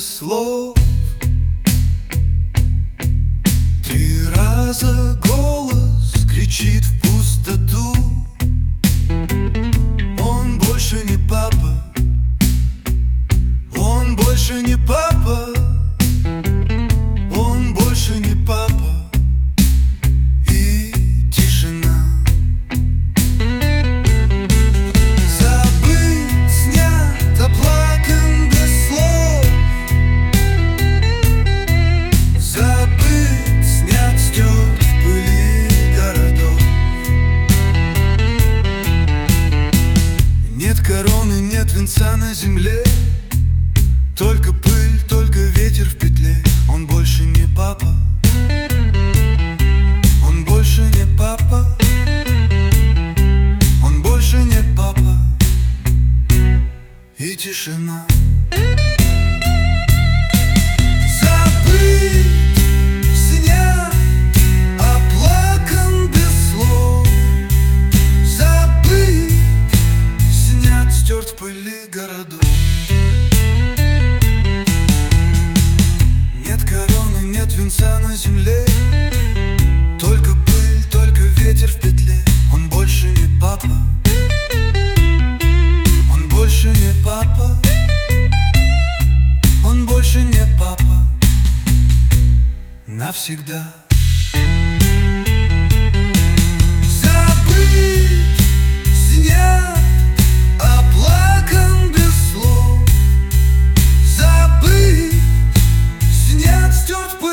без слов. 3 раза голос кричит в пустоту: он больше не папа, он больше не папа, он больше не папа. И тишина. Забыт, снят, оплакан без слов. Забыт, снят, стерт в пыли городов. Нет короны, нет венца на земле, только пыль, только ветер в петле. Он больше не папа, он больше не папа, он больше не папа. И тишина. Забыт, снят, оплакан без слов. Забыт, снят, стерт в пыли городов. Нет короны, нет венца на земле, только пыль, только ветер в петле. Он больше не папа, он больше не папа, он больше не папа. Навсегда. Забыт, снят, оплакан без слов. Забыт, снят, стерт в пыль.